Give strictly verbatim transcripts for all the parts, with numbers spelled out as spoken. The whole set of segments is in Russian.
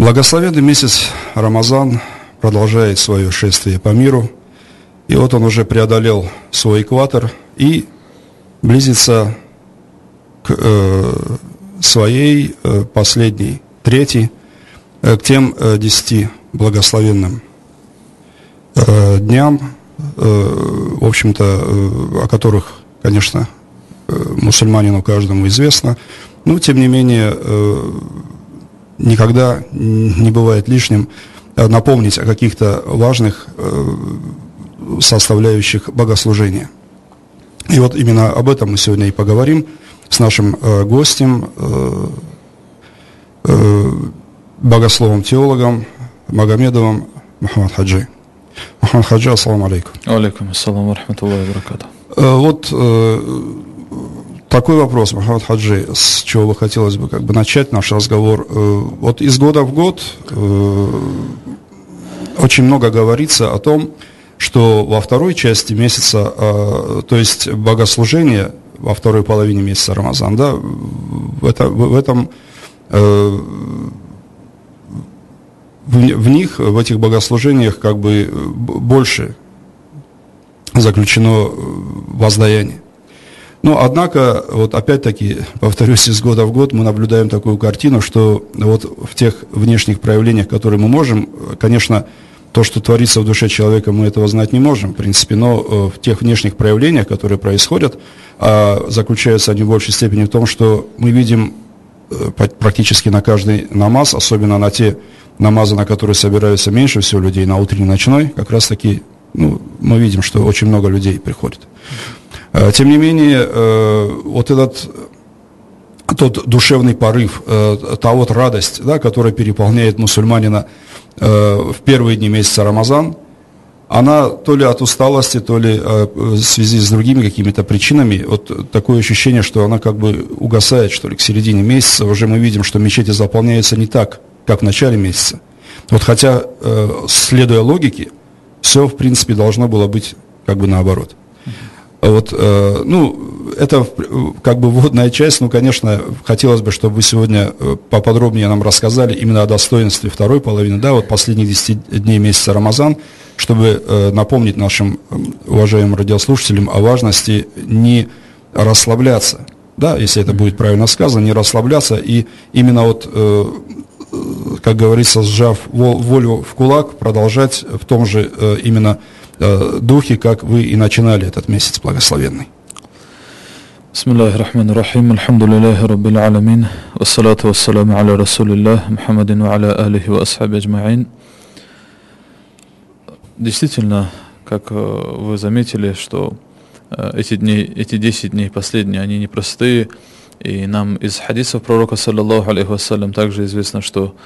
Благословенный месяц Рамазан продолжает свое шествие по миру, и вот он уже преодолел свой экватор и близится к э, своей э, последней трети, э, к тем э, десяти благословенным э, дням, э, в общем-то, э, о которых, конечно, э, мусульманину каждому известно, но, тем не менее, э, никогда не бывает лишним напомнить о каких-то важных составляющих богослужения. И вот именно об этом мы сегодня и поговорим с нашим гостем, богословом-теологом Магомедовым Мухаммад Хаджи. Мухаммад Хаджи, ассаламу алейкум. Алейкум ассаламу ва рахматуллахи ва баракатуху. Вот такой вопрос, Мухаммад Хаджи, с чего бы хотелось бы как бы начать наш разговор. Вот из года в год очень много говорится о том, что во второй части месяца, то есть богослужение во второй половине месяца Рамазан, да, в, это, в этом, в, в них, в этих богослужениях как бы больше заключено воздаяние. Но, однако, вот опять-таки, повторюсь, из года в год мы наблюдаем такую картину, что вот в тех внешних проявлениях, которые мы можем, конечно, то, что творится в душе человека, мы этого знать не можем, в принципе, но в тех внешних проявлениях, которые происходят, заключаются они в большей степени в том, что мы видим практически на каждый намаз, особенно на те намазы, на которые собираются меньше всего людей, на утренний, ночной, как раз-таки, ну, мы видим, что очень много людей приходит. Тем не менее, вот этот тот душевный порыв, та вот радость, да, которая переполняет мусульманина в первые дни месяца Рамазан, она то ли от усталости, то ли в связи с другими какими-то причинами, вот такое ощущение, что она как бы угасает, что ли, к середине месяца. Уже мы видим, что мечети заполняются не так, как в начале месяца. Вот хотя, следуя логике, все, в принципе, должно было быть как бы наоборот. Вот, э, ну, это как бы вводная часть, ну, конечно, хотелось бы, чтобы вы сегодня поподробнее нам рассказали именно о достоинстве второй половины, да, вот последних десяти дней месяца Рамазан, чтобы э, напомнить нашим уважаемым радиослушателям о важности не расслабляться, да, если это будет правильно сказано, не расслабляться и именно вот, э, как говорится, сжав волю в кулак, продолжать в том же э, именно духе, как вы и начинали этот месяц благословенный. Бисмиллахи рахмани рахим, альхамдулиллахи раббил аламин, вассалату вассаламу аля расулиллах, Мухаммадин ва аля алихи ва асхаби аджмаин. Действительно, как вы заметили, что эти дни, эти десять дней последние, они непростые, и нам из хадисов пророка, саллаллаху алейхи вассалям, также известно, что,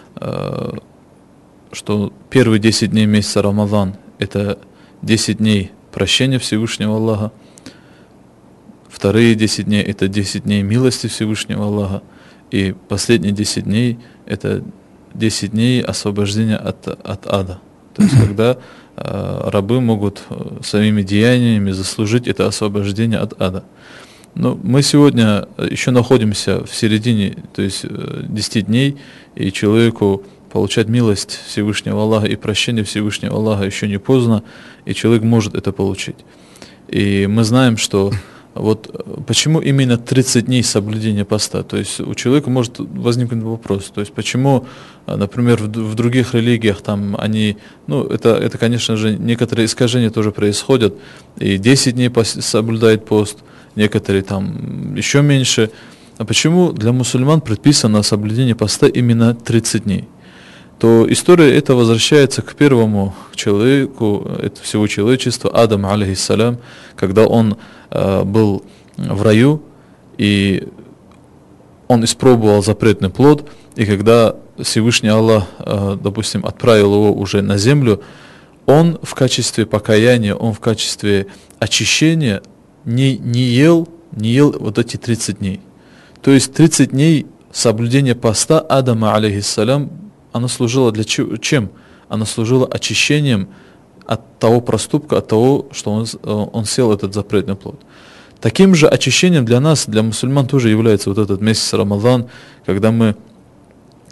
что первые десять дней месяца Рамазан — это десять дней прощения Всевышнего Аллаха. Вторые десять дней — это десять дней милости Всевышнего Аллаха. И последние десять дней — это десять дней освобождения от, от ада. То есть, когда э, рабы могут своими деяниями заслужить это освобождение от ада. Но мы сегодня еще находимся в середине, то есть десяти дней, и человеку получать милость Всевышнего Аллаха и прощение Всевышнего Аллаха еще не поздно, и человек может это получить. И мы знаем, что вот почему именно тридцать дней соблюдения поста. То есть у человека может возникнуть вопрос, то есть почему, например, в, в других религиях там они, ну это, это, конечно же, некоторые искажения тоже происходят, и десять дней пост, соблюдает пост, некоторые там еще меньше. А почему для мусульман предписано соблюдение поста именно тридцать дней? То история эта возвращается к первому человеку, это всего человечества, Адаму, алейхиссалям, когда он э, был в раю, и он испробовал запретный плод, и когда Всевышний Аллах, э, допустим, отправил его уже на землю, он в качестве покаяния, он в качестве очищения не, не ел, не ел вот эти тридцать дней. То есть тридцать дней соблюдения поста Адама, алейхиссалям, оно служило для чем? Оно служило очищением от того проступка, от того, что он, он съел этот запретный плод. Таким же очищением для нас, для мусульман, тоже является вот этот месяц Рамазан, когда мы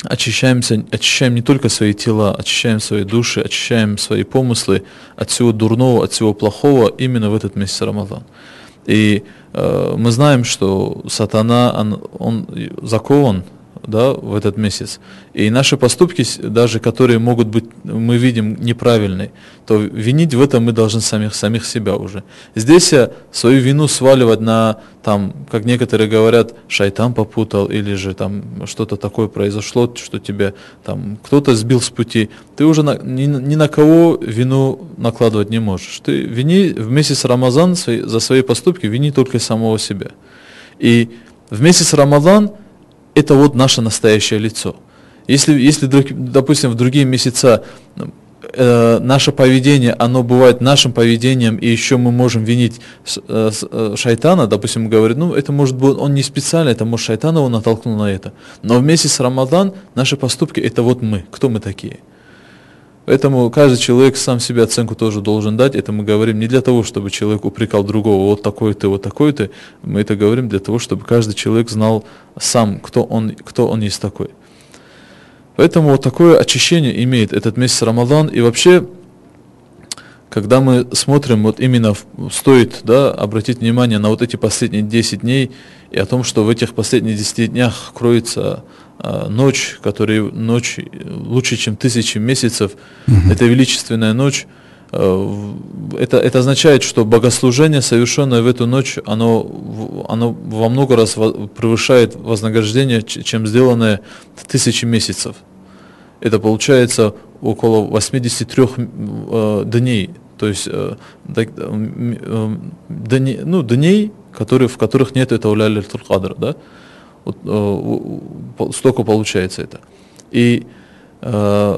очищаемся, очищаем не только свои тела, очищаем свои души, очищаем свои помыслы от всего дурного, от всего плохого именно в этот месяц Рамадан. И э, мы знаем, что сатана, он, он закован, да, в этот месяц. И наши поступки, даже которые могут быть, мы видим, неправильные, то винить в этом мы должны самих, самих себя уже. Здесь свою вину сваливать на, там, как некоторые говорят, шайтан попутал, или же там что-то такое произошло, что тебя там кто-то сбил с пути. Ты уже на, ни, ни на кого вину накладывать не можешь. Ты вини в месяц Рамазан свои, за свои поступки, вини только самого себя. И в месяц Рамазан это вот наше настоящее лицо. Если, если допустим, в другие месяца э, наше поведение, оно бывает нашим поведением, и еще мы можем винить э, э, шайтана, допустим, говорит, ну, это может быть, он не специально, это может шайтан его натолкнул на это. Но в месяц Рамадан наши поступки, это вот мы, кто мы такие. Поэтому каждый человек сам себе оценку тоже должен дать. Это мы говорим не для того, чтобы человек упрекал другого, вот такой ты, вот такой ты. Мы это говорим для того, чтобы каждый человек знал сам, кто он, кто он есть такой. Поэтому вот такое очищение имеет этот месяц Рамадан. И вообще, когда мы смотрим, вот именно стоит, да, обратить внимание на вот эти последние десять дней и о том, что в этих последних десяти днях кроется ночь, которая ночь лучше, чем тысячи месяцев, mm-hmm. это величественная ночь. Это, это означает, что богослужение, совершенное в эту ночь, оно, оно во много раз превышает вознаграждение, чем сделанное тысячи месяцев. Это получается около восемьдесят три э, дней, то есть э, э, дней, ну, дней, которые, в которых нет этого Лайлятуль Кадр, да? Вот, э, столько получается это. И э,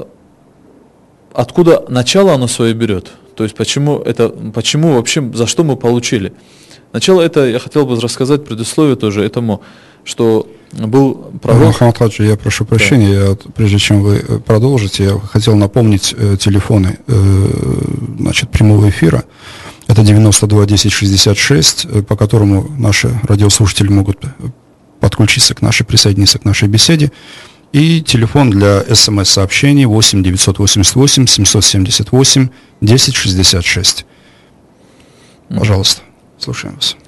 откуда начало оно свое берет? То есть почему это, почему вообще, за что мы получили? Начало это, я хотел бы рассказать предисловие тоже этому, что был пророк... Мухаммад Хаджи, я прошу прощения, да. я, прежде чем вы продолжите, я хотел напомнить э, телефоны э, значит, прямого эфира. Это девяносто два десять шестьдесят шесть, э, по которому наши радиослушатели могут подключиться к нашей, присоединиться к нашей беседе. И телефон для смс-сообщений восемь девятьсот восемьдесят восемь семьсот семьдесят восемь десять шестьдесят шесть. Пожалуйста, слушаем вас.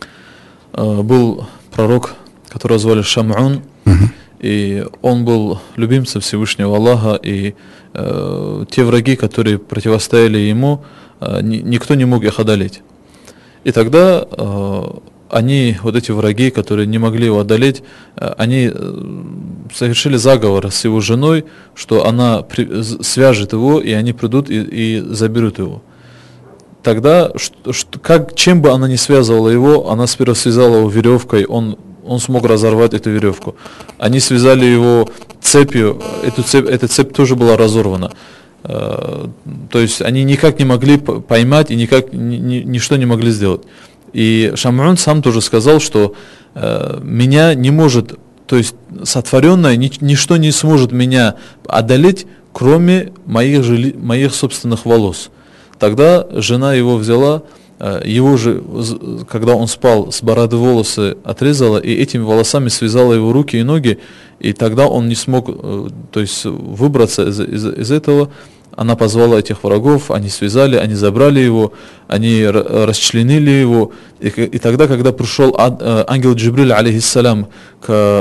Был пророк, которого звали Шам'ун, uh-huh. и он был любимцем Всевышнего Аллаха, и э, те враги, которые противостояли ему, э, ни, никто не мог их одолеть. И тогда э, они, вот эти враги, которые не могли его одолеть, э, они совершили заговор с его женой, что она при, свяжет его, и они придут и, и заберут его. Тогда, что, что, как, чем бы она ни связывала его, она сперва связала его веревкой, он, он смог разорвать эту веревку. Они связали его цепью, эту цепь, эта цепь тоже была разорвана. Э, то есть они никак не могли поймать и никак ни, ни, ничто не могли сделать. И Шам'ун сам тоже сказал, что э, меня не может, то есть сотворенное, ни, ничто не сможет меня одолеть, кроме моих, жили, моих собственных волос. Тогда жена его взяла, его же, когда он спал, с бороды волосы отрезала, и этими волосами связала его руки и ноги, и тогда он не смог, то есть, выбраться из, из, из этого. Она позвала этих врагов, они связали, они забрали его, они расчленили его, и, и тогда, когда пришел ангел Джибриль, алейхиссалям, к,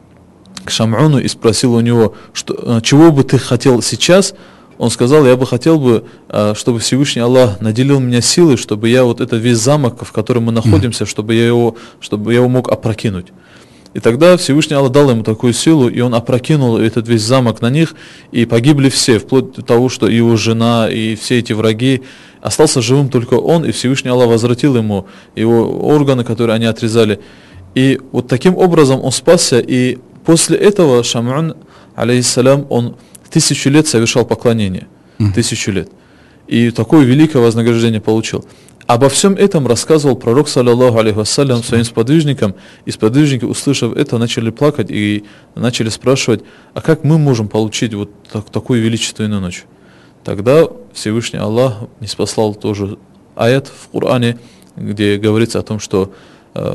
к Шам'уну и спросил у него, что, чего бы ты хотел сейчас, он сказал, я бы хотел бы, чтобы Всевышний Аллах наделил меня силой, чтобы я вот этот весь замок, в котором мы находимся, чтобы я его, чтобы я его мог опрокинуть. И тогда Всевышний Аллах дал ему такую силу, и он опрокинул этот весь замок на них, и погибли все, вплоть до того, что и его жена, и все эти враги. Остался живым только он, и Всевышний Аллах возвратил ему его органы, которые они отрезали. И вот таким образом он спасся, и после этого Шам'ун, алейхиссалям, он тысячу лет совершал поклонение. Mm. Тысячу лет. И такое великое вознаграждение получил. Обо всем этом рассказывал пророк, саллаллаху алейхи вассалям, своим сподвижникам. И сподвижники, услышав это, начали плакать и начали спрашивать, а как мы можем получить вот так, такую величественную ночь? Тогда Всевышний Аллах ниспослал тоже аят в Коране, где говорится о том, что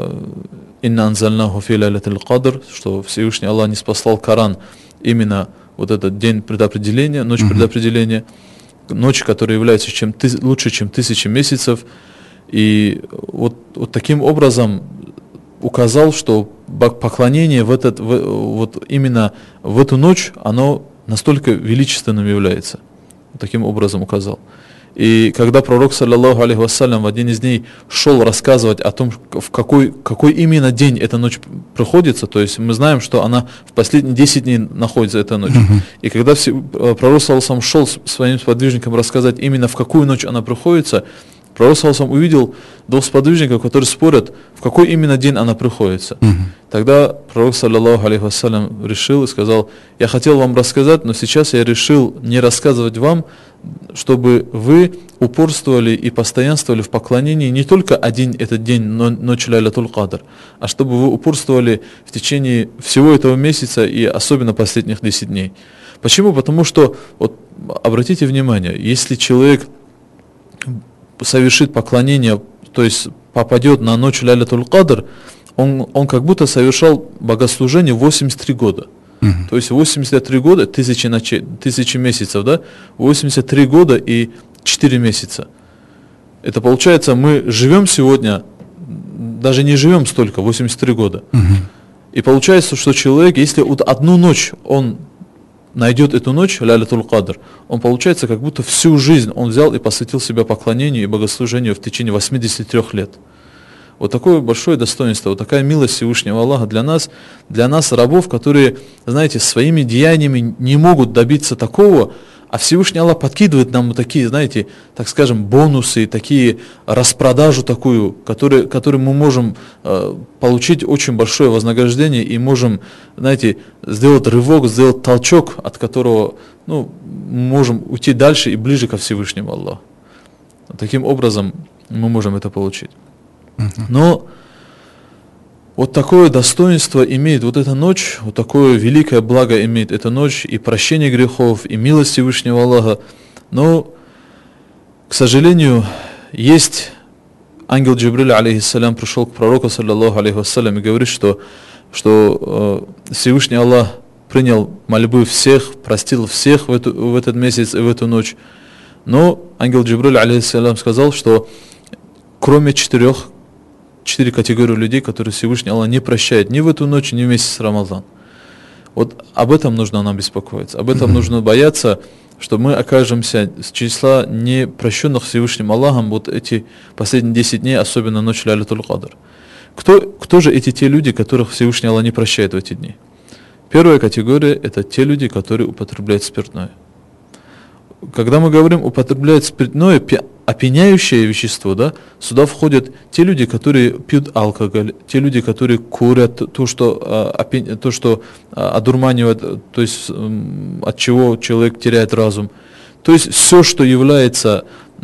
«Инна анзальнаху фи лайлятиль кадр», что Всевышний Аллах ниспослал Коран именно вот этот день предопределения, ночь uh-huh. предопределения, ночь, которая является чем ты, лучше, чем тысячи месяцев. И вот, вот таким образом указал, что поклонение в этот, в, вот именно в эту ночь, оно настолько величественным является. Вот таким образом указал. И когда пророк, саллаллаху алейхи вассалям, в один из дней шел рассказывать о том, в какой, какой именно день эта ночь приходится, то есть мы знаем, что она в последние десять дней находится, эта ночь. Uh-huh. И когда все, пророк, саллаллаху алейхи, шел своим сподвижникам рассказать именно в какую ночь она приходится, пророк, саллаллаху алейхи, увидел двух сподвижников, которые спорят, в какой именно день она приходится. Uh-huh. Тогда пророк, саллаллаху алейхи вассалям, решил и сказал: я хотел вам рассказать, но сейчас я решил не рассказывать вам, чтобы вы упорствовали и постоянствовали в поклонении не только один этот день, но ночь Лайлатуль Кадр, а чтобы вы упорствовали в течение всего этого месяца и особенно последних десять дней. Почему? Потому что, вот, обратите внимание, если человек совершит поклонение, то есть попадет на ночь Лайлатуль Кадр, он, он как будто совершал богослужение восемьдесят три года. Uh-huh. То есть восемьдесят три года, тысячи, ночей, тысячи месяцев, да? восемьдесят три года и четыре месяца. Это получается, мы живем сегодня, даже не живем столько, восемьдесят три года. Uh-huh. И получается, что человек, если вот одну ночь он найдет эту ночь, Лайлатуль Кадр, он, получается, как будто всю жизнь он взял и посвятил себя поклонению и богослужению в течение восьмидесяти трёх лет. Вот такое большое достоинство, вот такая милость Всевышнего Аллаха для нас, для нас, рабов, которые, знаете, своими деяниями не могут добиться такого, а Всевышний Аллах подкидывает нам вот такие, знаете, так скажем, бонусы, такие распродажу такую, которые, которые мы можем э, получить очень большое вознаграждение и можем, знаете, сделать рывок, сделать толчок, от которого, ну, мы можем уйти дальше и ближе ко Всевышнему Аллаху. Таким образом мы можем это получить. Но вот такое достоинство имеет вот эта ночь, вот такое великое благо имеет эта ночь, и прощение грехов, и милость Всевышнего Аллаха. Но, к сожалению, есть ангел Джибриль, алейхиссалям, пришел к пророку, саллаллаху алейхи вассалям, и говорит, что, что э, Всевышний Аллах принял мольбы всех, простил всех в, эту, в этот месяц и в эту ночь. Но ангел Джибриль, алейхиссалям, сказал, что кроме четырех, четыре категории людей, которые Всевышний Аллах не прощает ни в эту ночь, ни в месяц Рамазан. Вот об этом нужно нам беспокоиться, об этом mm-hmm. нужно бояться, что мы окажемся с числа непрощенных Всевышним Аллахом вот эти последние десять дней, особенно ночь Лайлатуль Кадр. Кто, кто же эти те люди, которых Всевышний Аллах не прощает в эти дни? Первая категория – это те люди, которые употребляют спиртное. Когда мы говорим употребляют спиртное, опьяняющее вещество, да, сюда входят те люди, которые пьют алкоголь, те люди, которые курят, то, что, опи, то, что одурманивает, то есть от чего человек теряет разум. То есть все, что является,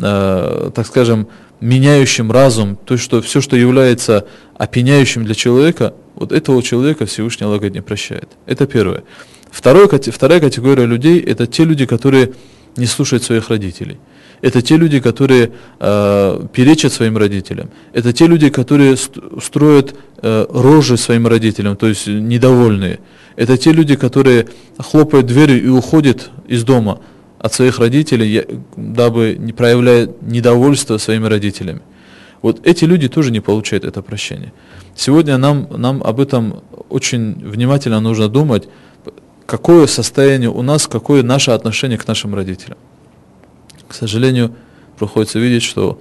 так скажем, меняющим разум, то, что, все, что является опьяняющим для человека, вот этого человека Всевышний Аллах не прощает. Это первое. Второе, вторая категория людей – это те люди, которые не слушают своих родителей. Это те люди, которые э, перечат своим родителям. Это те люди, которые строят э, рожи своим родителям, то есть недовольные. Это те люди, которые хлопают дверью и уходят из дома от своих родителей, дабы не проявляя недовольство своими родителями. Вот эти люди тоже не получают это прощение. Сегодня нам, нам об этом очень внимательно нужно думать, какое состояние у нас, какое наше отношение к нашим родителям. К сожалению, приходится видеть, что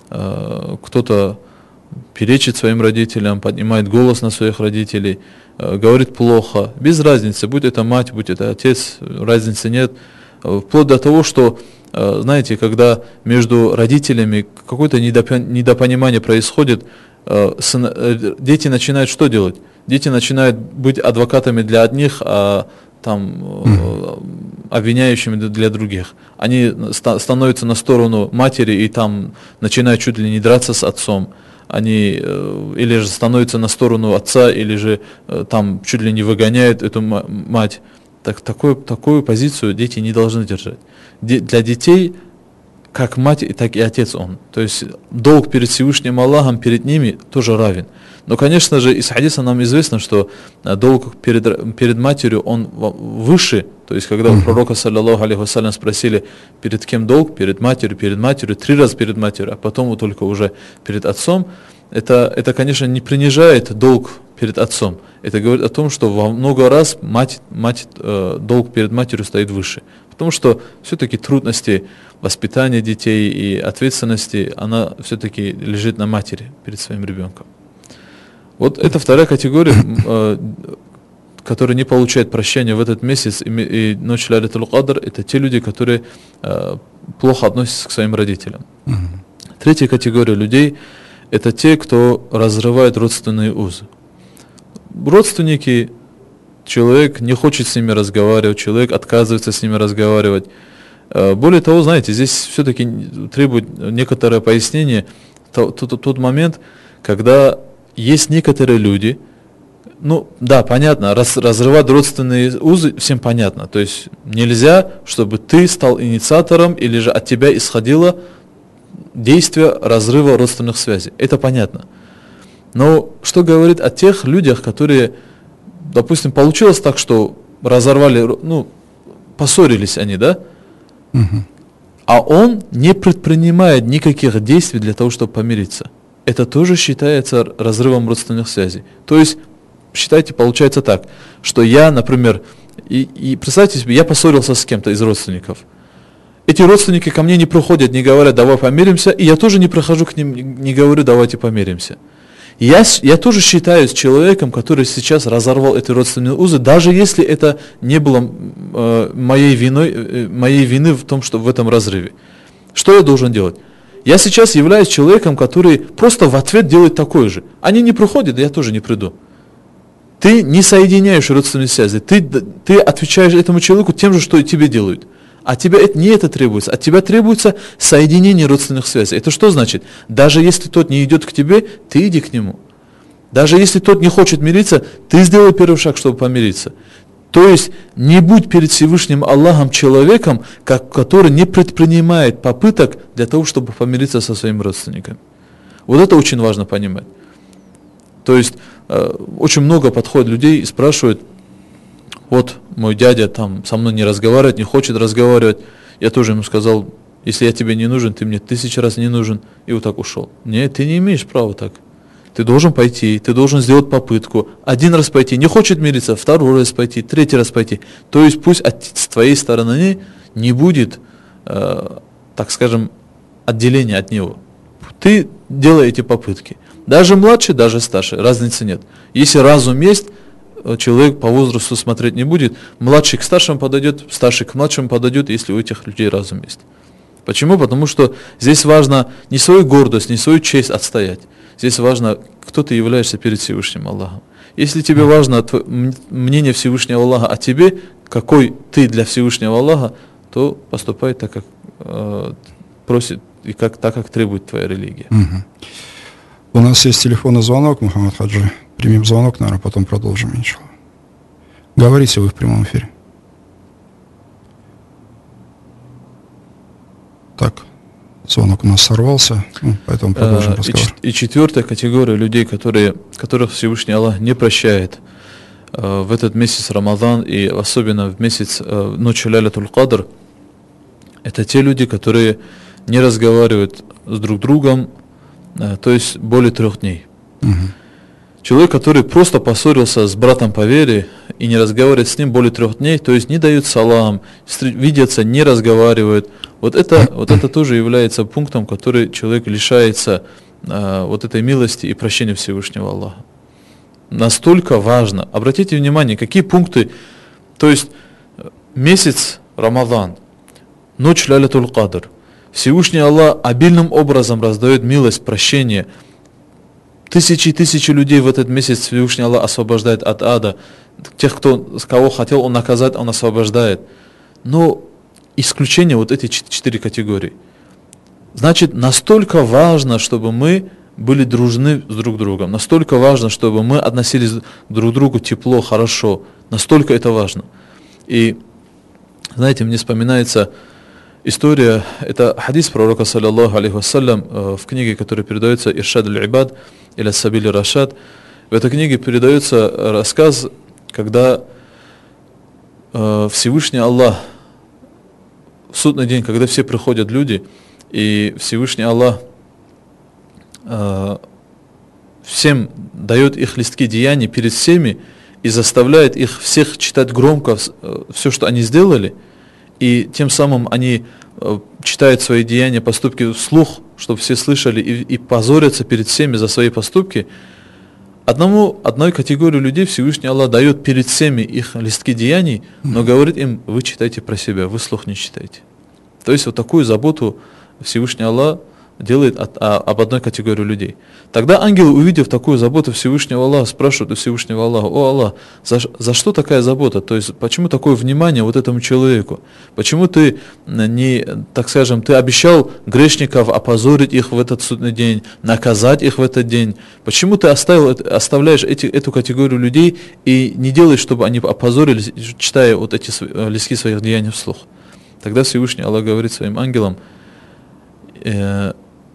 э, кто-то перечит своим родителям, поднимает голос на своих родителей, э, говорит плохо, без разницы, будь это мать, будь это отец, разницы нет, э, вплоть до того, что, э, знаете, когда между родителями какое-то недопонимание происходит, э, сын, э, дети начинают что делать? Дети начинают быть адвокатами для одних, а там, mm-hmm. обвиняющими для других. Они ста- становятся на сторону матери и там начинают чуть ли не драться с отцом. Они э, или же становятся на сторону отца, или же э, там чуть ли не выгоняют эту м- мать. Так, такую, такую позицию дети не должны держать. Де- для детей как мать, так и отец он. То есть долг перед Всевышним Аллахом, перед ними тоже равен. Но, конечно же, из хадиса нам известно, что долг перед, перед матерью, он выше, То есть, когда у пророка, саллаллаху алейхи вассалям, спросили, перед кем долг, перед матерью, перед матерью, три раза перед матерью, а потом вот только уже перед отцом, это, это, конечно, не принижает долг перед отцом. Это говорит о том, что во много раз мать, мать, э, долг перед матерью стоит выше. Потому что все-таки трудности воспитания детей и ответственности, она все-таки лежит на матери перед своим ребенком. Вот это вторая категория, э, которые не получают прощения в этот месяц и, и ночь Лайлатуль Кадр, это те люди, которые э, плохо относятся к своим родителям. Uh-huh. Третья категория людей – это те, кто разрывает родственные узы. Родственники, человек не хочет с ними разговаривать, человек отказывается с ними разговаривать. Э, более того, знаете, здесь все-таки требует некоторое пояснение тот, тот, тот момент, когда есть некоторые люди. Ну, да, понятно, раз, разрывать родственные узы, всем понятно. То есть нельзя, чтобы ты стал инициатором или же от тебя исходило действие разрыва родственных связей. Это понятно. Но что говорит о тех людях, которые, допустим, получилось так, что разорвали, ну, поссорились они, да? Угу. А он не предпринимает никаких действий для того, чтобы помириться. Это тоже считается разрывом родственных связей. То есть считайте, получается так, что я, например, и, и представьте себе, я поссорился с кем-то из родственников. Эти родственники ко мне не приходят, не говорят, давай помиримся, и я тоже не прихожу к ним, не говорю, давайте помиримся. Я, я тоже считаюсь человеком, который сейчас разорвал эти родственные узы, даже если это не было э, моей, виной, э, моей вины в том, что в этом разрыве. Что я должен делать? Я сейчас являюсь человеком, который просто в ответ делает такое же. Они не приходят, я тоже не приду. Ты не соединяешь родственные связи, ты, ты отвечаешь этому человеку тем же, что и тебе делают. А тебе это, не это требуется, от тебя требуется соединение родственных связей. Это что значит? Даже если тот не идет к тебе, ты иди к нему. Даже если тот не хочет мириться, ты сделай первый шаг, чтобы помириться. То есть не будь перед Всевышним Аллахом человеком, как, который не предпринимает попыток для того, чтобы помириться со своими родственниками. Вот это очень важно понимать. То есть э, очень много подходит людей и спрашивают, вот мой дядя там со мной не разговаривает, не хочет разговаривать. Я тоже ему сказал, если я тебе не нужен, ты мне тысячу раз не нужен, и вот так ушел. Нет, ты не имеешь права так. Ты должен пойти, ты должен сделать попытку. Один раз пойти, не хочет мириться, второй раз пойти, третий раз пойти. То есть пусть от, с твоей стороны не будет, э, так скажем, отделения от него. Ты делай эти попытки. Даже младший, даже старший, разницы нет. Если разум есть, человек по возрасту смотреть не будет. Младший к старшему подойдет, старший к младшему подойдет, если у этих людей разум есть. Почему? Потому что здесь важно не свою гордость, не свою честь отстоять. Здесь важно, кто ты являешься перед Всевышним Аллахом. Если тебе важно мнение Всевышнего Аллаха о тебе, какой ты для Всевышнего Аллаха, то поступай так, как э, просит и как, так, как требует твоя религия. Угу. У нас есть телефонный звонок, Мухаммад Хаджи. Примем звонок, наверное, потом продолжим, иншаллах. Говорите вы в прямом эфире. Так, звонок у нас сорвался, ну, поэтому продолжим а, разговор. И, и четвертая категория людей, которые, которых Всевышний Аллах не прощает э, в этот месяц Рамадан и особенно в месяц э, ночи Лайлатуль Кадр, это те люди, которые не разговаривают с друг другом, э, то есть более трех дней. Угу. Человек, который просто поссорился с братом по вере и не разговаривает с ним более трех дней, то есть не дают салам, видятся, не разговаривают. Вот это, вот это тоже является пунктом, который человек лишается а, вот этой милости и прощения Всевышнего Аллаха. Настолько важно. Обратите внимание, какие пункты, то есть месяц Рамадан, ночь Лайлатуль Кадр, Всевышний Аллах обильным образом раздает милость, прощение. Тысячи и тысячи людей в этот месяц Всевышний Аллах освобождает от ада. Тех, кто, с кого хотел он наказать, он освобождает. Но исключение вот эти четыре категории. Значит, настолько важно, чтобы мы были дружны с друг другом. Настолько важно, чтобы мы относились друг к другу тепло, хорошо. Настолько это важно. И, знаете, мне вспоминается история, это хадис пророка, саллаллаху алейхи вассалям, в книге, которая передается «Иршад аль-Ибад» или «Сабиль Рашад». В этой книге передается рассказ, когда э, Всевышний Аллах в судный день, когда все приходят люди, и Всевышний Аллах э, всем дает их листки деяний перед всеми и заставляет их всех читать громко э, все, что они сделали, и тем самым они э, читают свои деяния, поступки вслух, чтобы все слышали, и, и позорятся перед всеми за свои поступки. Одному, одной категории людей Всевышний Аллах дает перед всеми их листки деяний, но говорит им: вы читайте про себя, вы вслух не читайте. То есть вот такую заботу Всевышний Аллах делает от, а, об одной категории людей. Тогда ангелы, увидев такую заботу Всевышнего Аллаха, спрашивают у Всевышнего Аллаха: о Аллах, за, за что такая забота? То есть почему такое внимание вот этому человеку? Почему ты не, так скажем, ты обещал грешников опозорить их в этот судный день, наказать их в этот день? Почему ты оставил, оставляешь эти, эту категорию людей и не делаешь, чтобы они опозорились, читая вот эти листки своих деяний вслух? Тогда Всевышний Аллах говорит своим ангелам: э,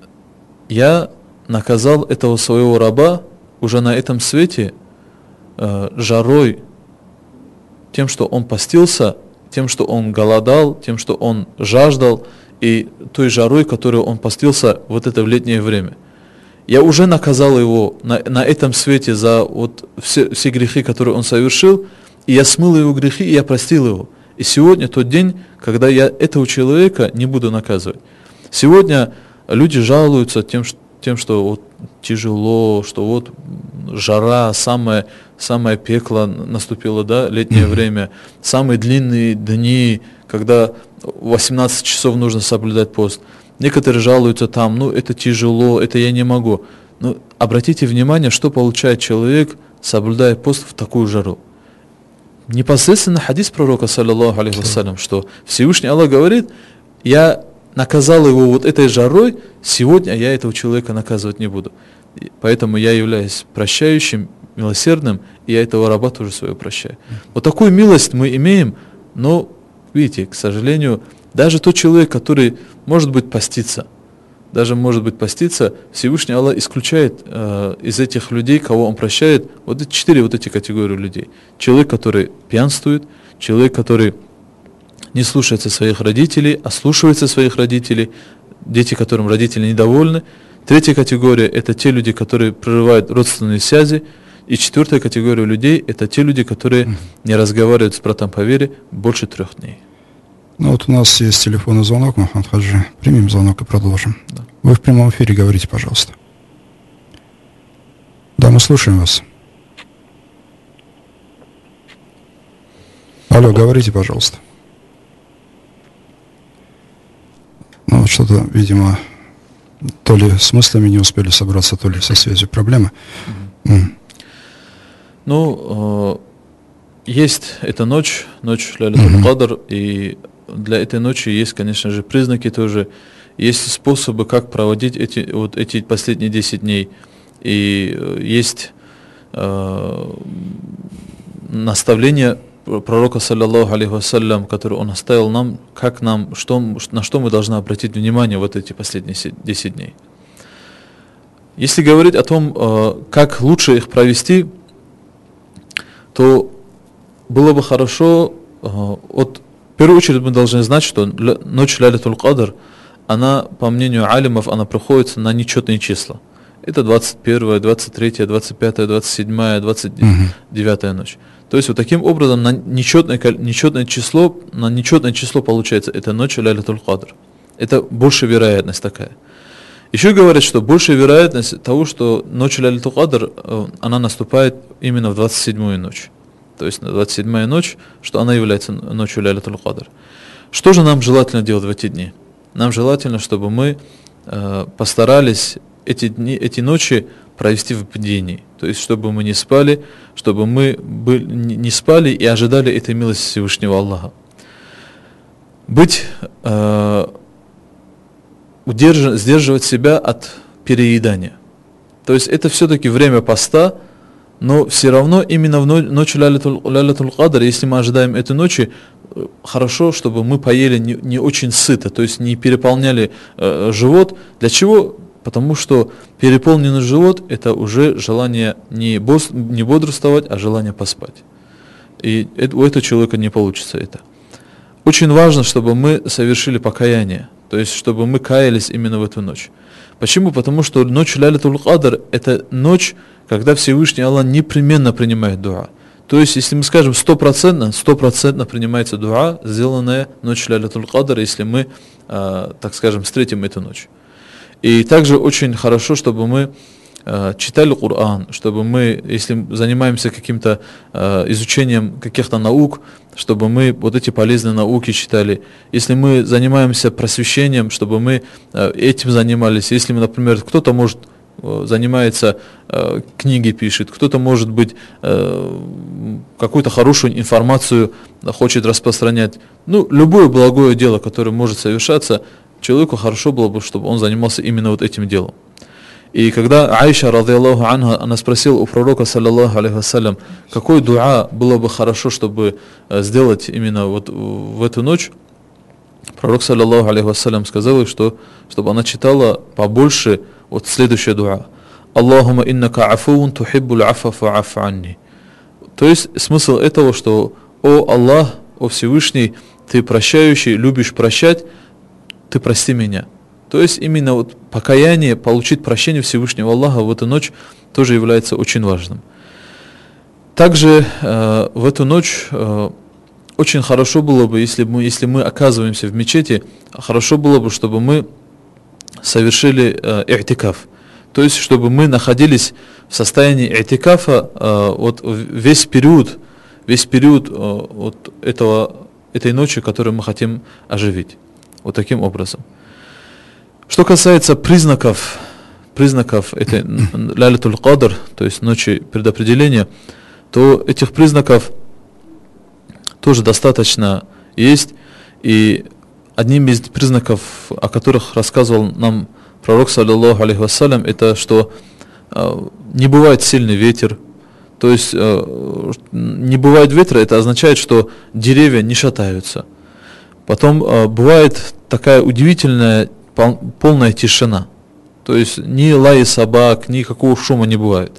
я наказал этого своего раба уже на этом свете э, жарой, тем, что он постился, тем, что он голодал, тем, что он жаждал, и той жарой, которую он постился вот это в летнее время. Я уже наказал его на, на этом свете за вот все, все грехи, которые он совершил, и я смыл его грехи, и я простил его. И сегодня тот день, когда я этого человека не буду наказывать. Сегодня люди жалуются тем, что, тем, что вот тяжело, что вот жара, самое, самое пекло наступило, да, летнее время, самые длинные дни, когда восемнадцать часов нужно соблюдать пост. Некоторые жалуются там: ну это тяжело, это я не могу. Но обратите внимание, что получает человек, соблюдая пост в такую жару. Непосредственно хадис пророка, саллаллаху алейхи вассалям, что Всевышний Аллах говорит: я наказал его вот этой жарой, сегодня я этого человека наказывать не буду. Поэтому я являюсь прощающим, милосердным, и я этого раба тоже свою прощаю. Вот такую милость мы имеем, но, видите, к сожалению, даже тот человек, который, может быть, постится, даже, может быть, постится, Всевышний Аллах исключает э, из этих людей, кого Он прощает, вот эти четыре вот эти категории людей. Человек, который пьянствует, человек, который не слушается своих родителей, а слушается своих родителей, дети, которым родители недовольны. Третья категория – это те люди, которые прерывают родственные связи. И четвертая категория людей – это те люди, которые не разговаривают с братом по вере больше трех дней. Ну вот у нас есть телефонный звонок, Мухаммад Хаджи. Примем звонок и продолжим. Да. Вы в прямом эфире, говорите, пожалуйста. Да, мы слушаем вас. Алло, говорите, пожалуйста. Ну вот что-то, видимо, то ли с мыслями не успели собраться, то ли со связью проблемы. Mm-hmm. Mm. Ну, э, есть эта ночь, ночь Лайлатуль Кадр, mm-hmm. и для этой ночи есть, конечно же, признаки тоже, есть способы, как проводить эти, вот эти последние десять дней, и есть э, наставления пророка, саллаллаху алейхи вассалям, который он оставил нам, как нам, что, на что мы должны обратить внимание вот эти последние десять дней. Если говорить о том, э, как лучше их провести, то было бы хорошо, э, от в первую очередь мы должны знать, что ночь Лайлатуль Кадр, она, по мнению алимов, она приходится на нечетные числа. Это двадцать первая, двадцать третья, двадцать пятая, двадцать седьмая, двадцать девятая ночь. То есть вот таким образом на нечетное, нечетное число, на нечетное число получается это ночь Лайлатуль Кадр. Это большая вероятность такая. Еще говорят, что большая вероятность того, что ночь Лайлатуль Кадр, она наступает именно в двадцать седьмую ночь. То есть двадцать седьмая ночь, что она является ночью Лайлатуль Кадр. Что же нам желательно делать в эти дни? Нам желательно, чтобы мы э, постарались эти дни, эти ночи провести в бдении. То есть, чтобы мы не спали, чтобы мы были, не спали и ожидали этой милости Всевышнего Аллаха. Быть, э, удерж, сдерживать себя от переедания. То есть, это все-таки время поста, но все равно именно в ночь Лайлатуль Кадр, если мы ожидаем этой ночи, хорошо, чтобы мы поели не, не очень сыто, то есть не переполняли э, живот. Для чего? Потому что переполненный живот – это уже желание не, бос, не бодрствовать, а желание поспать. и у этого человека не получится это. Очень важно, чтобы мы совершили покаяние, то есть чтобы мы каялись именно в эту ночь. Почему? Потому что ночь Лайлатуль Кадр – это ночь, когда Всевышний Аллах непременно принимает дуа. То есть, если мы скажем стопроцентно, стопроцентно принимается дуа, сделанная ночь Лайлатуль Кадр, если мы, э, так скажем, встретим эту ночь. И также очень хорошо, чтобы мы э, читали Коран, чтобы мы, если занимаемся каким-то э, изучением каких-то наук, чтобы мы вот эти полезные науки читали. Если мы занимаемся просвещением, чтобы мы э, этим занимались. Если мы, например, кто-то может э, занимается, э, книги пишет, кто-то, может быть, э, какую-то хорошую информацию хочет распространять. Ну, любое благое дело, которое может совершаться, человеку хорошо было бы, чтобы он занимался именно вот этим делом. И когда Аиша, радиаллаху анха, она спросила у пророка, саллаллаху алейхи вассалям, какой дуа было бы хорошо, чтобы сделать именно вот в эту ночь, пророк, саллаллаху алейхи вассалям, сказал ей, что чтобы она читала побольше вот следующее дуа. Аллахума иннака афун тухиббуль афа фа'аф анни. То есть смысл этого, что о Аллах, о Всевышний, ты прощающий, любишь прощать, ты прости меня. То есть именно вот покаяние, получить прощение Всевышнего Аллаха в эту ночь тоже является очень важным. Также э, в эту ночь э, очень хорошо было бы, если мы, если мы оказываемся в мечети, хорошо было бы, чтобы мы совершили э, и'тикаф. То есть, чтобы мы находились в состоянии и'тикафа э, вот весь период, весь период э, вот этого, этой ночи, которую мы хотим оживить. Вот таким образом. Что касается признаков, признаков этой Лайлатуль Кадр, то есть ночи предопределения, то этих признаков тоже достаточно есть. И одним из признаков, о которых рассказывал нам пророк, саллаллаху алейхи вассалям, это что э, не бывает сильный ветер. То есть э, не бывает ветра, это означает, что деревья не шатаются. Потом э, бывает такая удивительная полная тишина. То есть ни лая собак, никакого шума не бывает.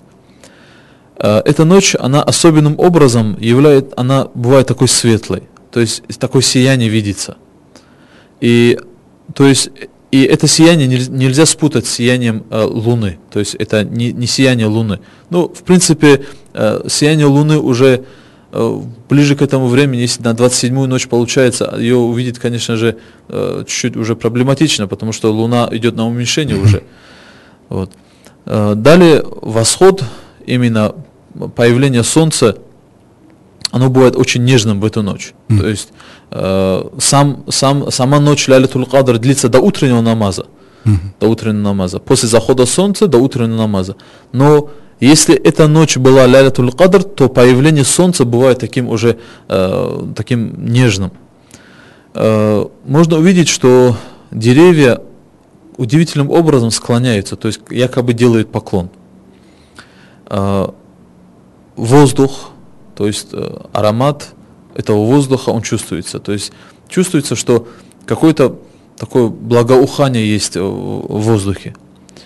Эта ночь, она особенным образом является, она бывает такой светлой. То есть такое сияние видится. И, то есть, и это сияние нельзя спутать с сиянием э, Луны. То есть это не, не сияние Луны. Ну, в принципе, э, сияние Луны уже ближе к этому времени, если на двадцать седьмую ночь получается, ее увидеть, конечно же, чуть-чуть уже проблематично, потому что Луна идет на уменьшение уже. Вот. Далее восход, именно появление Солнца, оно бывает очень нежным в эту ночь. Mm. То есть сам, сам, сама ночь Лайлатуль Кадр длится до утреннего намаза. Mm. До утреннего намаза. После захода Солнца до утреннего намаза. Но если эта ночь была Лайлатуль Кадр, то появление солнца бывает таким уже э, таким нежным. Э, можно увидеть, что деревья удивительным образом склоняются, то есть якобы делают поклон. Э, воздух, то есть э, аромат этого воздуха, он чувствуется. То есть чувствуется, что какое-то такое благоухание есть в воздухе.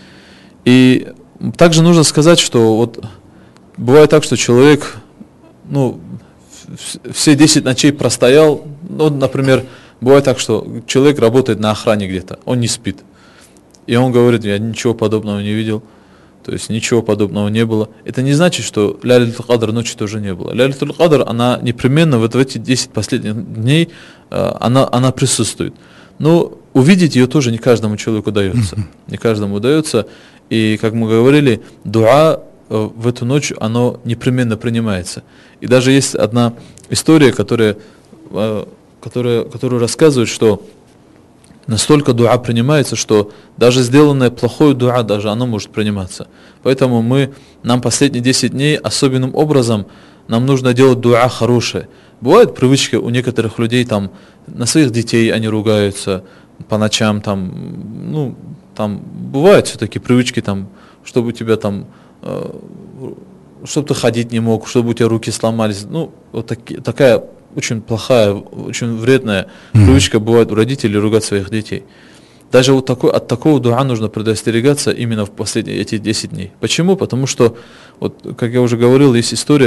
И также нужно сказать, что вот бывает так, что человек, ну, все десять ночей простоял, ну, например, бывает так, что человек работает на охране где-то, он не спит. И он говорит, я ничего подобного не видел, то есть ничего подобного не было. Это не значит, что Лайлатуль Кадр ночи тоже не было. Лайлатуль Кадр, она непременно вот в эти десять последних дней, она, она присутствует. Но увидеть ее тоже не каждому человеку удается. Не каждому удается. И, как мы говорили, дуа в эту ночь, оно непременно принимается. И даже есть одна история, которая, которая, которая рассказывает, что настолько дуа принимается, что даже сделанное плохое дуа, даже оно может приниматься. Поэтому мы, нам последние десять дней особенным образом нам нужно делать дуа хорошее. Бывает привычка у некоторых людей, там, на своих детей они ругаются по ночам, там, ну, там бывают все-таки привычки, там, чтобы у тебя там, э, чтобы ты ходить не мог, чтобы у тебя руки сломались. Ну, вот таки, такая очень плохая, очень вредная mm-hmm. привычка бывает у родителей ругать своих детей. Даже вот такой, от такого дуа нужно предостерегаться именно в последние эти десять дней. Почему? Потому что, вот, как я уже говорил, есть история,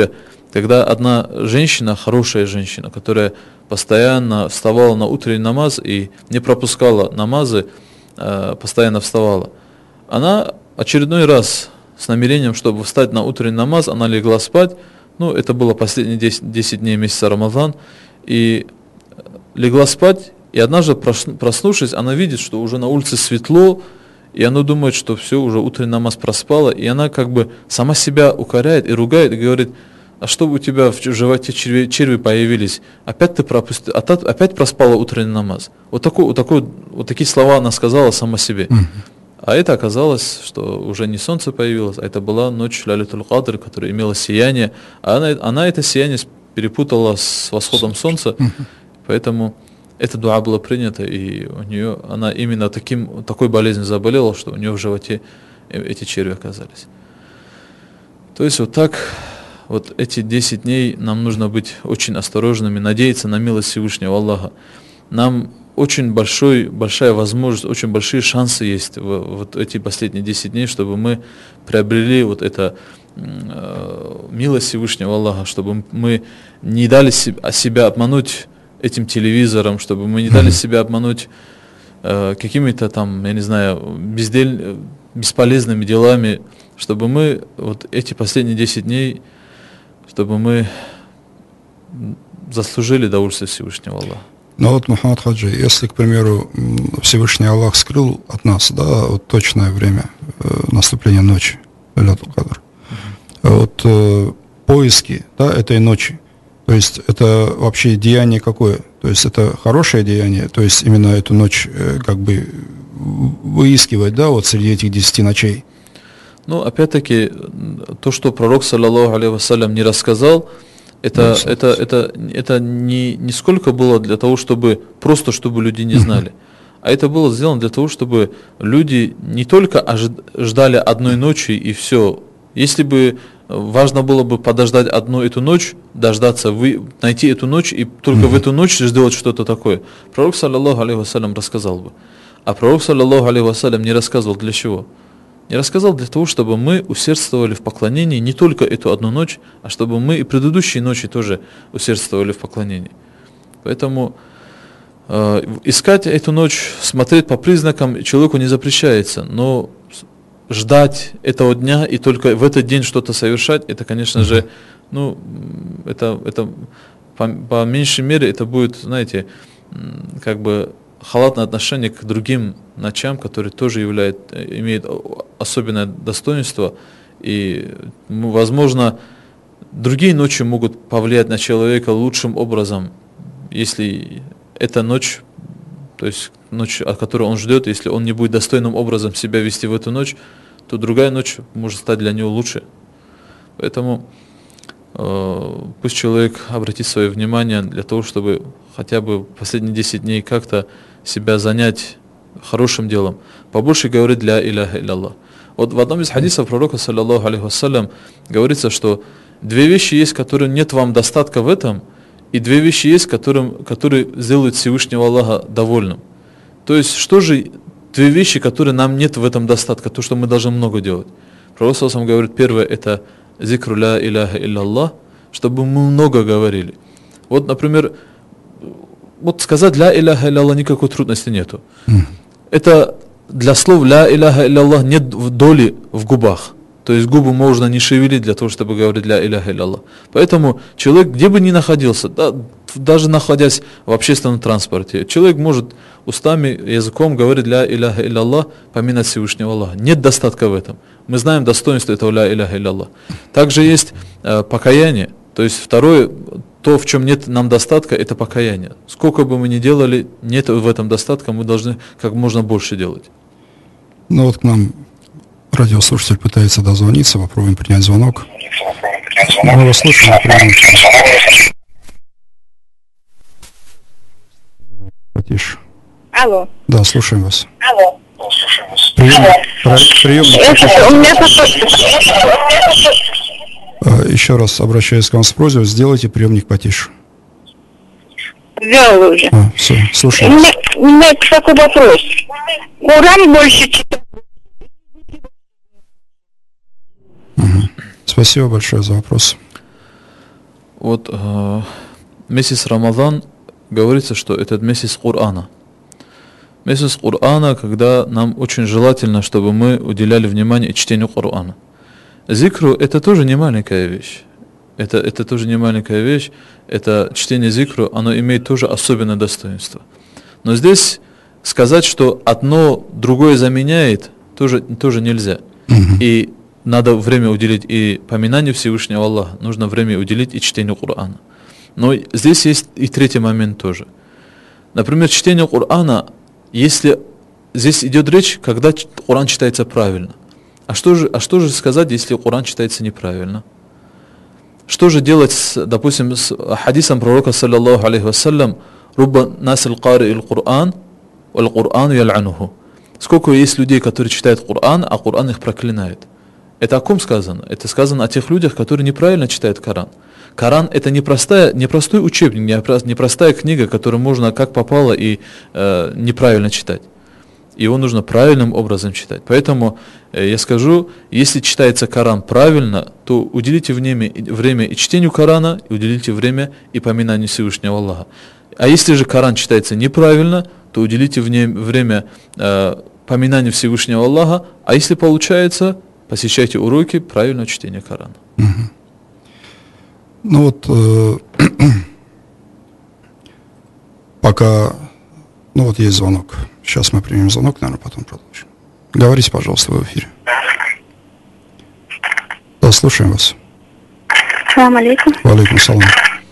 когда одна женщина, хорошая женщина, которая постоянно вставала на утренний намаз и не пропускала намазы, постоянно вставала, она очередной раз с намерением, чтобы встать на утренний намаз, она легла спать, ну, это было последние десять дней месяца Рамадан, и легла спать, и однажды, проснувшись, она видит, что уже на улице светло, и она думает, что все, уже утренний намаз проспала, и она как бы сама себя укоряет и ругает, и говорит: а что у тебя в животе черви, черви появились? Опять ты пропустил, опять проспала утренний намаз. Вот, такой, вот, такой, вот такие слова она сказала сама себе. Mm-hmm. А это оказалось, что уже не солнце появилось, а это была ночь Лялятуль Кадр, которая имела сияние. А она, она это сияние перепутала с восходом солнца, mm-hmm. поэтому эта дуа была принята, и у нее, она именно таким, такой болезнью заболела, что у нее в животе эти черви оказались. То есть вот так, вот эти десять дней нам нужно быть очень осторожными, надеяться на милость Всевышнего Аллаха. Нам очень большой, большая возможность, очень большие шансы есть в вот эти последние десять дней, чтобы мы приобрели вот это э, милость Всевышнего Аллаха, чтобы мы не дали себя, себя обмануть этим телевизором, чтобы мы не дали себя обмануть э, какими-то там, я не знаю, бездель, бесполезными делами, чтобы мы вот эти последние десять дней, чтобы мы заслужили довольствие Всевышнего Аллаха. Ну вот, Мухаммад Хаджи, если, к примеру, Всевышний Аллах скрыл от нас, да, вот точное время э, наступления ночи, Лялятуль Кадр, mm-hmm. вот э, поиски, да, этой ночи, то есть это вообще деяние какое? То есть это хорошее деяние, то есть именно эту ночь э, как бы выискивать, да, вот среди этих десяти ночей. Ну, опять-таки, то, что пророк, саллаллаху алейхи вассалям, не рассказал, это, ну, это, это, это не, не сколько было для того, чтобы просто чтобы люди не знали, а это было сделано для того, чтобы люди не только ждали одной ночи и все. Если бы важно было бы подождать одну эту ночь, дождаться, вы, найти эту ночь и только mm-hmm. в эту ночь сделать что-то такое, пророк, саллаллаху алейхи вассалям, рассказал бы. А пророк, саллаллаху алейхи вассалям, не рассказывал для чего? Не рассказал для того, чтобы мы усердствовали в поклонении не только эту одну ночь, а чтобы мы и предыдущие ночи тоже усердствовали в поклонении. Поэтому э, искать эту ночь, смотреть по признакам человеку не запрещается, но ждать этого дня и только в этот день что-то совершать, это, конечно же, ну, это, это по, по меньшей мере это будет, знаете, как бы халатное отношение к другим ночам, которые тоже являют, имеют особенное достоинство, и, возможно, другие ночи могут повлиять на человека лучшим образом, если эта ночь, то есть ночь, от которой он ждет, если он не будет достойным образом себя вести в эту ночь, то другая ночь может стать для него лучше. Поэтому э, пусть человек обратит свое внимание для того, чтобы хотя бы последние десять дней как-то себя занять хорошим делом. Побольше говорить ля иляха илlallah. Вот в одном из хадисов пророка, саллаллаху алейхи вассалям, говорится, что две вещи есть, которые нет вам достатка в этом, и две вещи есть, которым, которые сделают Всевышнего Аллаха довольным. То есть, что же две вещи, которые нам нет в этом достатка, то, что мы должны много делать. Пророк саллаллаху алейхи вассалям говорит, первое, это зикру ля иляха илlallah, чтобы мы много говорили. Вот, например, вот сказать ля иляха илlallah никакой трудности нету. Mm. Это для слов ля иляха илlallah нет доли в губах. То есть губы можно не шевелить для того, чтобы говорить ля иляха илlallah. Поэтому человек, где бы ни находился, да, даже находясь в общественном транспорте, человек может устами, языком говорить ля иляха илlallah, поминать Всевышнего Аллаха. Нет достатка в этом. Мы знаем достоинство этого ля иляха илlallah. Также есть э, покаяние. То есть второе, то, в чем нет нам достатка, это покаяние. Сколько бы мы ни делали, нет в этом достатка, мы должны как можно больше делать. Ну вот к нам радиослушатель пытается дозвониться, попробуем принять звонок. Мы вас слушаем. Потише. Алло. Да, слушаем вас. Алло. Приемник. Приемник. У меня Еще раз обращаюсь к вам с просьбой, сделайте приемник потише. Сделала уже. А, все, слушаю. У меня, у меня такой вопрос. Куран больше читать? Угу. Спасибо большое за вопрос. Вот э, месяц Рамадан говорится, что это месяц Корана. Месяц Корана, когда нам очень желательно, чтобы мы уделяли внимание чтению Корана. Зикру это тоже не маленькая вещь. Это, это тоже не маленькая вещь. Это чтение зикру, оно имеет тоже особенное достоинство. Но здесь сказать, что одно другое заменяет, тоже, тоже нельзя. И надо время уделить и поминанию Всевышнего Аллаха, нужно время уделить и чтению Корана. Но здесь есть и третий момент тоже. Например, чтение Корана, если здесь идет речь, когда Коран читается правильно. А что же, а что же сказать, если Коран читается неправильно? Что же делать, с, допустим, с хадисом пророка, саллаллаху алейхи вассалям, «Рубба насил кари ил Коран, вал Коран ял'ануху». Сколько есть людей, которые читают Коран, а Коран их проклинает. Это о ком сказано? Это сказано о тех людях, которые неправильно читают Коран. Коран это не, простая, не простой учебник, не простая книга, которую можно как попало и э, неправильно читать. Его нужно правильным образом читать. Поэтому э, я скажу, если читается Коран правильно, то уделите время, время и чтению Корана, и уделите время и поминанию Всевышнего Аллаха. А если же Коран читается неправильно, то уделите время э, поминанию Всевышнего Аллаха, а если получается, посещайте уроки правильного чтения Корана. Угу. Ну вот, э, пока, ну вот есть звонок. Сейчас мы примем звонок, наверное, потом продолжим. Говорите, пожалуйста, в эфире. Да, слушаем вас. Салам алейкум. Ва алейкум салам.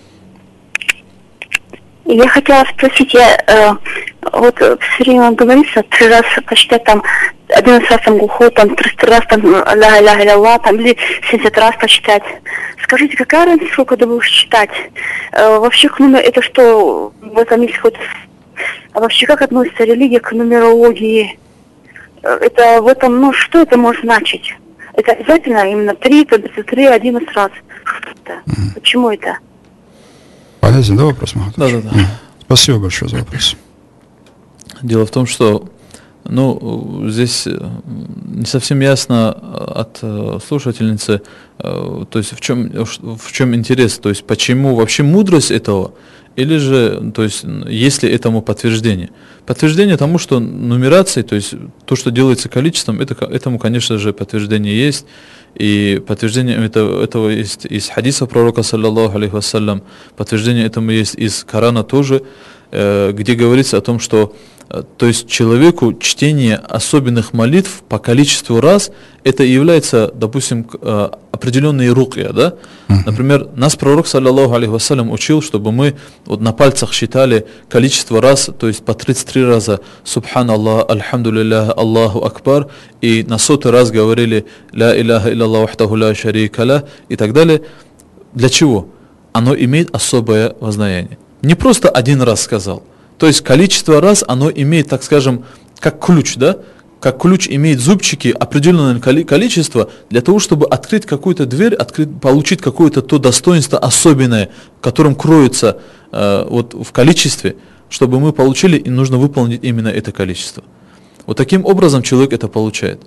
Я хотела спросить, я э, вот все время говорится, три раза посчитать там, одиннадцать раз там глухой, там триста раз там ля ля ля ля, там или семьдесят раз посчитать. Скажите, какая разница, сколько ты будешь считать? Э, вообще к нумеру, это что, в этом есть хоть... А вообще как относится религия к нумерологии? Э, это в этом, ну что это может значить? Это обязательно именно три, тридцать три, одиннадцать раз. Что это? Mm. Почему это? Полезен, да, вопрос, Махат? Да, да, да. Спасибо большое за вопрос. Дело в том, что ну, здесь не совсем ясно от слушательницы, то есть в чем, в чем интерес, то есть почему вообще мудрость этого, или же, то есть есть ли этому подтверждение. Подтверждение тому, что нумерация, то есть то, что делается количеством, это, этому, конечно же, подтверждение есть. И подтверждение этого, этого есть из хадиса пророка, саллаллаху алейхи вассалям, подтверждение этому есть из Корана тоже, э, где говорится о том, что э, то есть человеку чтение особенных молитв по количеству раз, это является, допустим, э, определенные рукья, да? Например, нас пророк, саллаллаху алейхи вассалям, учил, чтобы мы вот на пальцах считали количество раз, то есть по тридцать три раза «Субханаллах, альхамдулиллах, Аллаху Акбар», и на сотый раз говорили «Ля иляха илляллах вахтаху ля шарика ля» и так далее. Для чего? Оно имеет особое воздаяние. Не просто один раз сказал. То есть количество раз, оно имеет, так скажем, как ключ, да? Как ключ имеет зубчики, определенное количество, для того, чтобы открыть какую-то дверь, открыть, получить какое-то то достоинство особенное, которым кроется э, вот в количестве, чтобы мы получили, и нужно выполнить именно это количество. Вот таким образом человек это получает.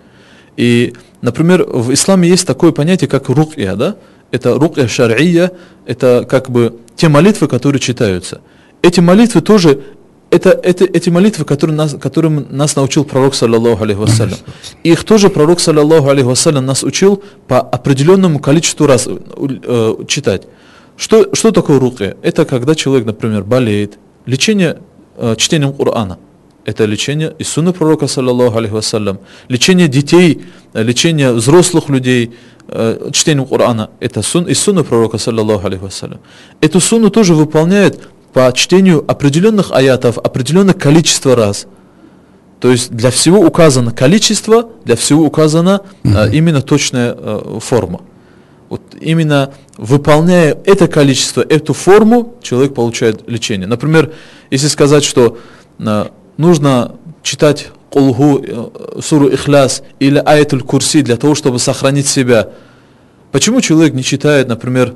И, например, в исламе есть такое понятие, как рукья, да? Это рукья шар'ия, это как бы те молитвы, которые читаются. Эти молитвы тоже... Это, это эти молитвы, которые нас, которым нас научил пророк, саллаллаху алейхи вассалям. Их тоже пророк, саллаллаху алейхи вассалям, нас учил по определенному количеству раз э, читать. Что, что такое рукья? Это когда человек, например, болеет. Лечение э, чтением Корана. Это лечение из сунны пророка, саллаллаху алейхи вассалям. Лечение детей, лечение взрослых людей э, чтением Корана. Это сун, из сунны пророка, саллаллаху алейхи вассалям. Эту сунну тоже выполняет по чтению определенных аятов, определенное количество раз. То есть для всего указано количество, для всего указана mm-hmm. э, именно точная э, форма. Вот именно выполняя это количество, эту форму, человек получает лечение. Например, если сказать, что э, нужно читать Кулгу, э, суру Ихляс или аятуль Курси для того, чтобы сохранить себя. Почему человек не читает, например,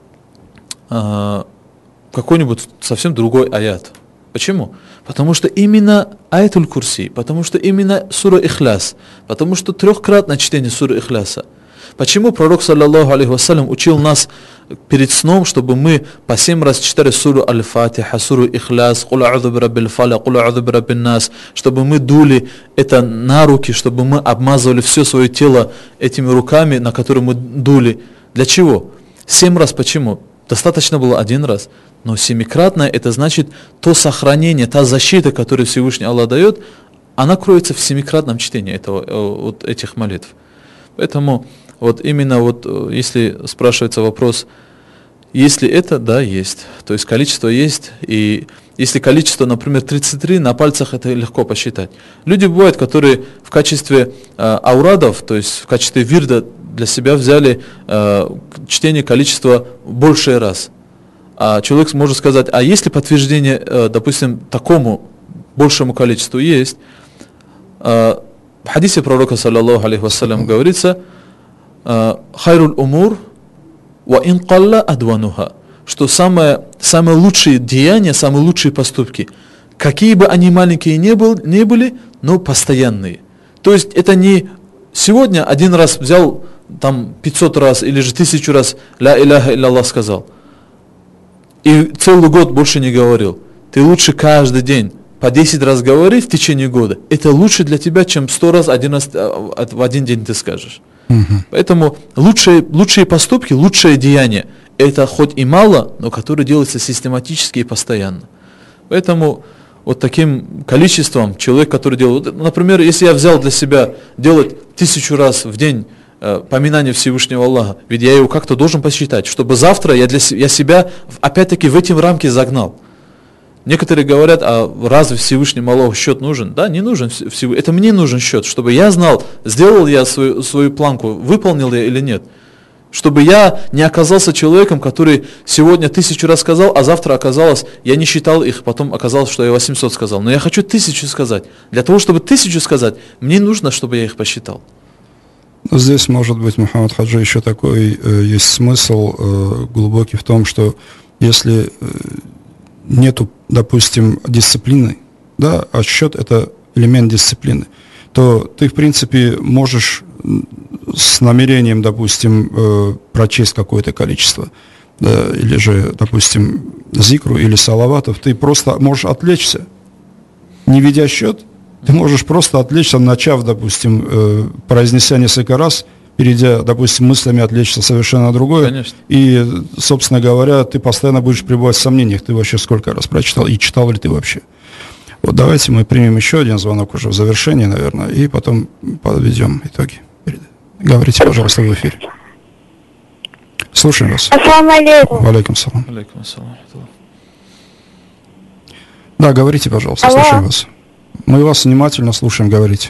э, какой-нибудь совсем другой аят? Почему? Потому что именно аятуль Курси, потому что именно сура Ихляс, потому что трехкратное чтение суры Ихляса. Почему пророк, саллаллаху алейхи вассалям, учил нас перед сном, чтобы мы по семь раз читали суру Аль-Фатиха, суру Ихляс, Кул а'удhu бираббил фалак, Кул а'удhu бираббин нас, чтобы мы дули это на руки, чтобы мы обмазывали все свое тело этими руками, на которые мы дули. Для чего? Семь раз почему? Достаточно было один раз. Но семикратное, это значит то сохранение, та защита, которую Всевышний Аллах дает, она кроется в семикратном чтении этого, вот этих молитв. Поэтому вот именно вот, если спрашивается вопрос, есть ли это, да, есть. То есть количество есть, и если количество, например, тридцать три, на пальцах это легко посчитать. Люди бывают, которые в качестве э, аурадов, то есть в качестве вирда для себя взяли э, чтение количества больший раз. А человек может сказать, а есть ли подтверждение, э, допустим, такому большему количеству? Есть. Э, в хадисе пророка, саллаллаху алейхи вассалям, говорится, «Хайруль умур ва ин қалла адвануха», что самое, самые лучшие деяния, самые лучшие поступки, какие бы они маленькие не, был, не были, но постоянные. То есть это не сегодня один раз взял, там пятьсот раз или же тысячу раз «Ля иляха илляллах» сказал, и целый год больше не говорил. Ты лучше каждый день по десять раз говори в течение года. Это лучше для тебя, чем сто раз один раз в один день ты скажешь. Угу. Поэтому лучшие, лучшие поступки, лучшие деяния, это хоть и мало, но которые делаются систематически и постоянно. Поэтому вот таким количеством человек, который делает, например, если я взял для себя делать тысячу раз в день э, поминание Всевышнего Аллаха, ведь я его как-то должен посчитать, чтобы завтра я, для, я себя опять-таки в эти рамки загнал. Некоторые говорят, а разве Всевышнему Аллаху счет нужен? Да, не нужен. Это мне нужен счет, чтобы я знал, сделал я свою, свою планку, выполнил я или нет. Чтобы я не оказался человеком, который сегодня тысячу раз сказал, а завтра оказалось, я не считал их, потом оказалось, что я восемьсот сказал. Но я хочу тысячу сказать. Для того, чтобы тысячу сказать, мне нужно, чтобы я их посчитал. Здесь, может быть, Мухаммад Хаджи, еще такой э, есть смысл э, глубокий в том, что если э, нету, допустим, дисциплины, да, а счет — это элемент дисциплины, то ты, в принципе, можешь с намерением, допустим, э, прочесть какое-то количество, да, или же, допустим, зикру или салаватов, ты просто можешь отвлечься, не ведя счет, ты можешь просто отвлечься, начав, допустим, э, произнеся несколько раз, перейдя, допустим, мыслями отвлечься совершенно на другое. Конечно. И, собственно говоря, ты постоянно будешь пребывать в сомнениях, ты вообще сколько раз прочитал, и читал ли ты вообще. Вот давайте мы примем еще один звонок уже в завершении, наверное, и потом подведем итоги. Говорите, пожалуйста, в эфире. Слушаем вас. Ассаламу алейкум. Валейкум салам. Алейкум ассалам. Да, говорите, пожалуйста, Алло. слушаем вас. Мы вас внимательно слушаем, говорите.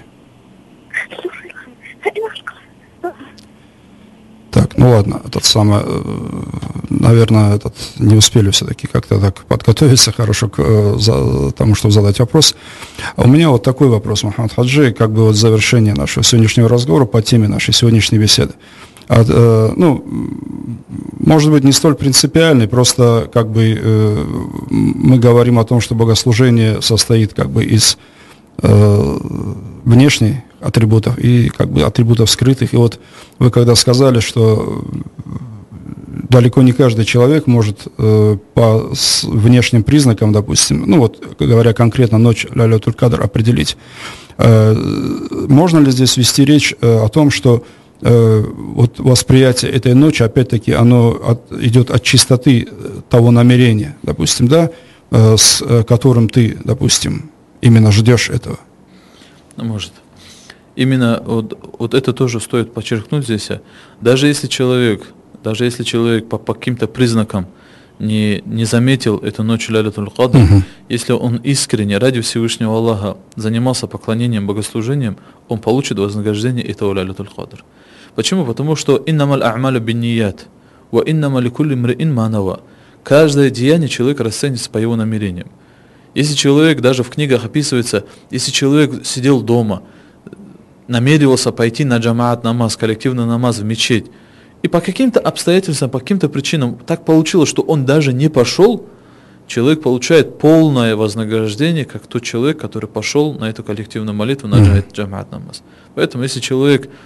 Так, ну ладно, этот самый, наверное, этот, не успели все-таки как-то так подготовиться хорошо к за, тому, чтобы задать вопрос. А у меня вот такой вопрос, Мухаммад Хаджи, как бы вот завершение нашего сегодняшнего разговора по теме нашей сегодняшней беседы. А, э, ну, может быть, не столь принципиальный, просто как бы э, мы говорим о том, что богослужение состоит как бы из э, внешней атрибутов и как бы атрибутов скрытых. И вот вы когда сказали, что далеко не каждый человек может э, по внешним признакам, допустим, ну вот говоря конкретно ночь Лайлятуль Кадр определить, э, можно ли здесь вести речь э, о том, что э, вот восприятие этой ночи, опять-таки, оно от, идет от чистоты того намерения, допустим, да, э, с э, которым ты, допустим, именно ждешь этого? Может. Именно вот, вот это тоже стоит подчеркнуть здесь. Даже если человек, даже если человек по, по каким-то признакам не, не заметил эту ночь Лайлятуль Кадр, uh-huh. если он искренне ради Всевышнего Аллаха занимался поклонением, богослужением, он получит вознаграждение этого Лайлятуль Кадр. Почему? Потому что иннамаль а'малю бинният ва иннама ликулли мриин ма нава. Каждое деяние человека расценится по его намерениям. Если человек, даже в книгах описывается, если человек сидел дома, намеревался пойти на джамаат намаз, коллективный намаз в мечеть, и по каким-то обстоятельствам, по каким-то причинам так получилось, что он даже не пошел, человек получает полное вознаграждение, как тот человек, который пошел на эту коллективную молитву, на джамаат намаз. Поэтому, если человек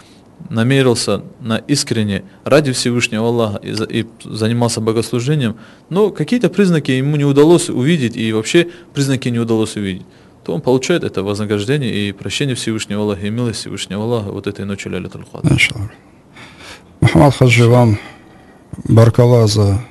намерился на искренне ради Всевышнего Аллаха и, за, и занимался богослужением, но какие-то признаки ему не удалось увидеть, и вообще признаки не удалось увидеть, то он получает это вознаграждение и прощение Всевышнего Аллаха, и милость Всевышнего Аллаха вот этой ночи Лайлятуль Кадр. Мухаммад Хаджи, вам баркалла за